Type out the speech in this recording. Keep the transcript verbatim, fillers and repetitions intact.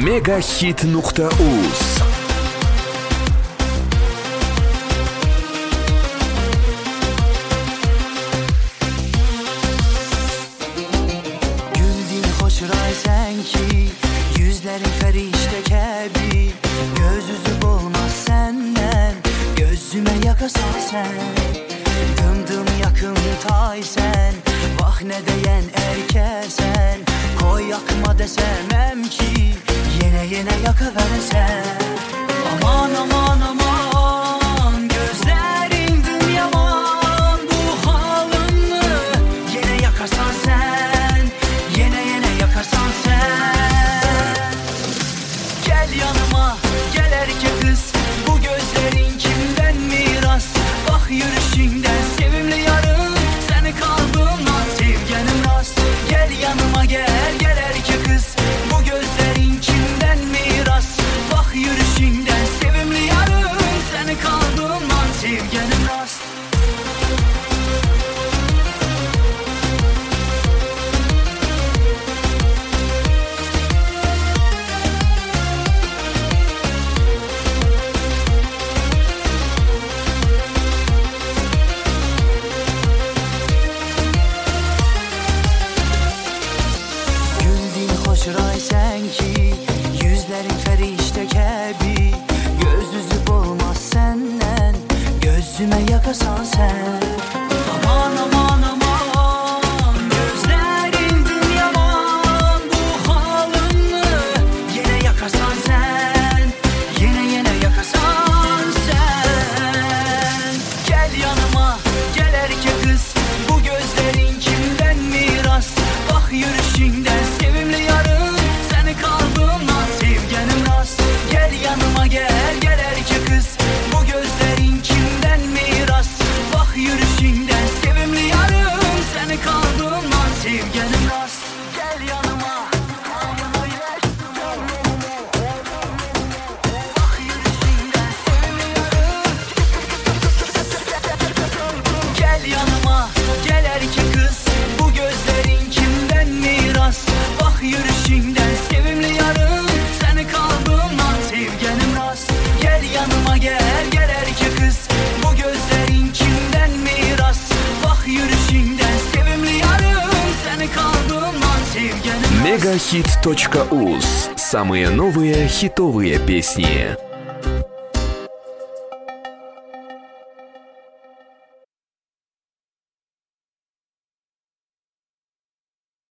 Мегахит нокта уз. Hoşray sen ki yüzlerin ferişte kebi, göz yüzü olmaz senden, gözüme yakasan sen. Dımdım yakın tay sen, bak ne deyen erkesen, koy yakma desemem ki yine yine yakıversen. Aman aman aman, gözlerin dım yaman, bu halın mı yine yakarsan sen, yine yine yakarsan sen. Gel yanıma, gel erkek kız, bu gözlerin kimden miras? Bak yürüyüşünden sevimli yarın, seni kalbimden sevgenim rast. Gel yanıma gel, gel erkek kız, bu gözlerin kimden miras? Bak yürüyüşünden sevimli yarın, seni kalbimden sevgenim rast. Hoşray sen ki yüzlerin ferişte kebi, göz yüzü olmaz senden, gözüme yakasan sen. Aman aman aman, gözlerin dım yaman, bu halın mı yine yakarsan sen, yine yine yakarsan sen. Gel yanıma, gel erkek kız, bu gözlerin kimden miras? Bak yürüyüşünden sevimli yarın, seni kalbimden sevgenim rast. Gel yanıma gel, gel erkek kız, bu gözlerin kimden miras? Bak yürüyüşünden sevimli yarın, seni kalbimden sevgenim rast. Gel yanıma, bak yürüyüşünden sevimli yarın. Gel yanıma, gel erkek kız, bu gözlerin kimden miras? Bak yürüyüşünden sevimli yarın, seni kalbimden sevgenim rast. Gel yanıma gel, gel erkek kız, bu gözlerin kimden miras? Bak yürüyüşünden sevimli yarın, seni kalbimden sevgenim rast. Мегахит точка уз. Самые новые хитовые песни.